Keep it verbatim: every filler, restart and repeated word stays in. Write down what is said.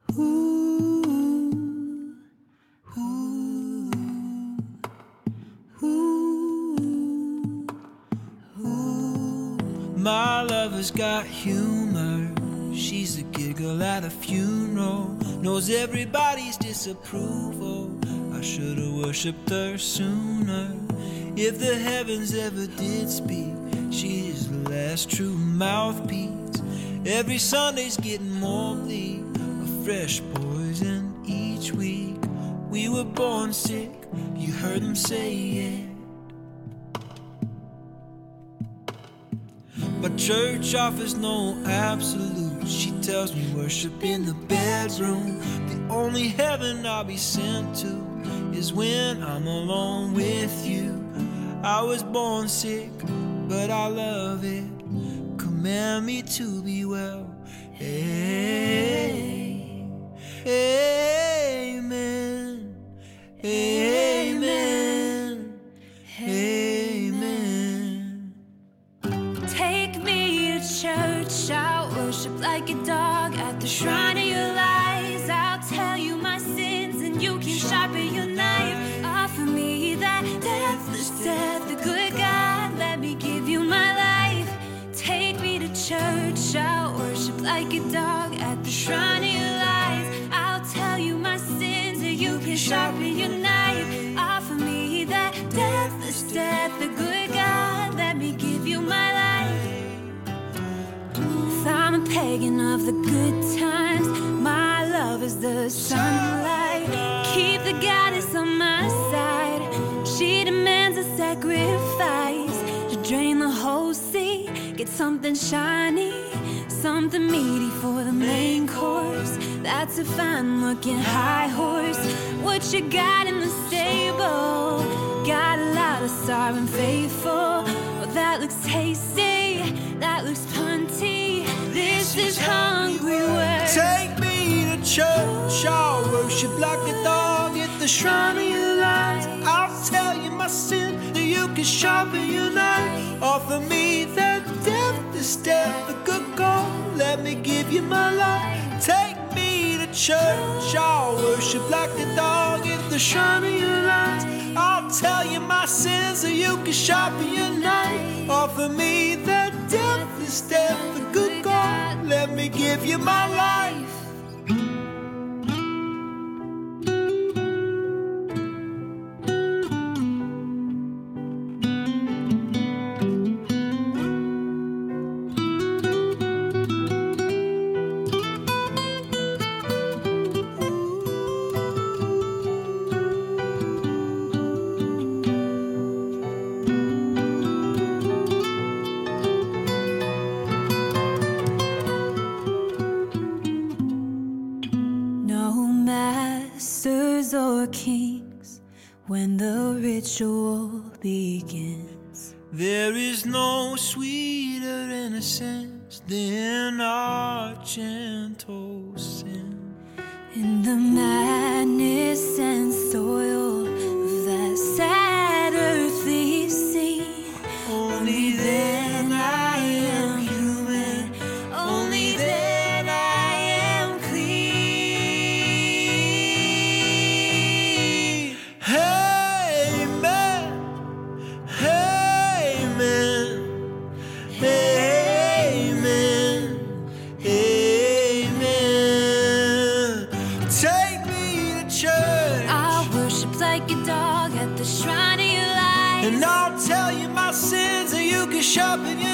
My lover's got humor. She's a giggle at a funeral. Knows everybody's disapproval. I should've worshipped her sooner. If the heavens ever did speak, she is the last true mouthpiece. Every Sunday's getting more bleak, a fresh poison each week. We were born sick, you heard them say it. But church offers no absolute. She tells me worship in the bedroom. The only heaven I'll be sent to is when I'm alone with you. I was born sick, but I love it. Command me to be well. Hey, amen, amen, amen. Take me to church, I'll worship like a dog at the shrine of your lies. I'll tell you my sins and you can sharpen your knife. Offer me that deathless death, the good God, let me give you my life. Take me to church, I'll worship like a dog at the shrine of your lies. I'll tell you my sins and you can sharpen your knife. Offer me that deathless death, the good God, let me give you my life. If I'm a pagan of the good times, my love is the sunlight. Keep the goddess on my side. She demands a sacrifice to drain the whole sea. Get something shiny, something meaty for the main course. That's a fine looking high horse. What you got in the stable? Got a lot of sorry faithful. Well, that looks tasty, that looks punty. This is hungry work. Take me to church, I'll worship like a dog at the shrine of your lies. I'll tell you my sin, that you can sharpen your knife. Offer me that deathless death, the good God, let me give you my life. Take me to church, I'll worship like a dog at the shrine of your lies. I'll tell you my sins, so you can sharpen your knife. Offer me that deathless death, the good God, let me give you my life. Or kings when the ritual begins. There is no sweeter innocence than our gentle sin. In the madness and soil of that sad earthly scene, only then I am human, only then I am clean. Like a dog at the shrine of your lies. And I'll tell you my sins, and you can sharpen your